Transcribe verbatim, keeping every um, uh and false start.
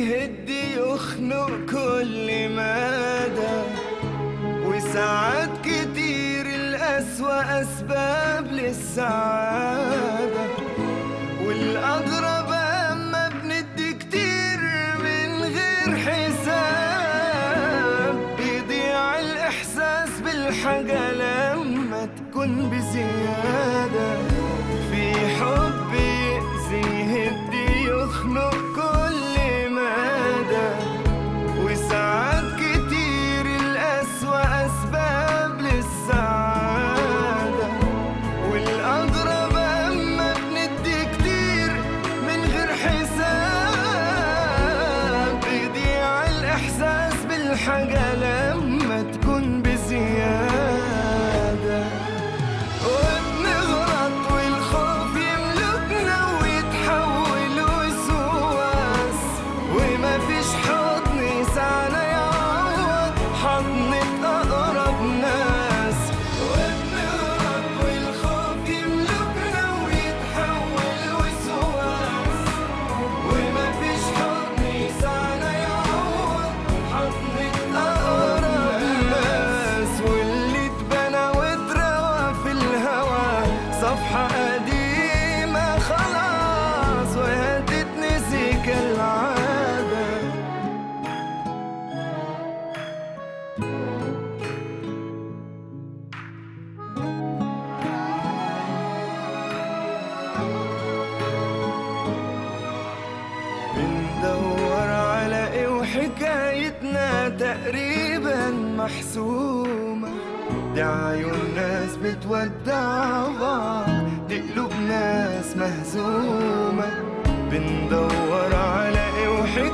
يهد يخنق كل مدى، وساعات كتير الأسوأ أسباب للسعادة، والأغرب أما بندي كتير من غير حساب، بيضيع الإحساس بالحاجة لما تكون بزيادة. في حب يأذي يهد يخنق كل مدى، وساعات كتير الأسوأ أسباب للسعادة، والأغرب أما بندي كتير من غير حساب، بيضيع الإحساس بالحاجة لما تكون بزيادة. وبنغلط والخوف يملكنا ويتحول وسواس، وما فيش حضن يسعنا يعوض حضنة أقرب ناس. وبنغلط والخوف يملكنا ويتحول وسواس، وما فيش حضن يسعنا يعوض حضنة أقرب ناس. واللي اتبنى واتروى في الهوى صفحة قديمة خلاص وهي تتنسي كالعادة. بندور على ايه وحكايتنا تقريبا محسومة، دي عيون ناس بتودع بعض، دي قلوب ناس مهزومة. بندور على ايه وحكايتنا